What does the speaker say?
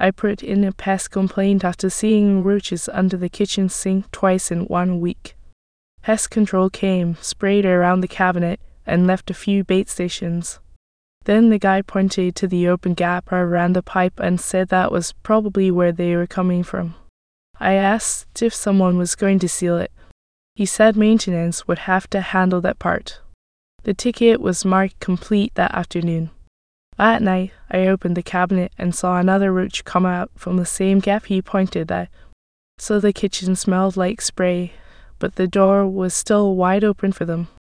I put in a pest complaint after seeing roaches under the kitchen sink twice in 1 week. Pest control came, sprayed around the cabinet, and left a few bait stations. Then the guy pointed to the open gap around the pipe and said that was probably where they were coming from. I asked if someone was going to seal it. He said maintenance would have to handle that part. The ticket was marked complete that afternoon. At night, I opened the cabinet and saw another roach come out from the same gap he pointed at. So the kitchen smelled like spray, but the door was still wide open for them.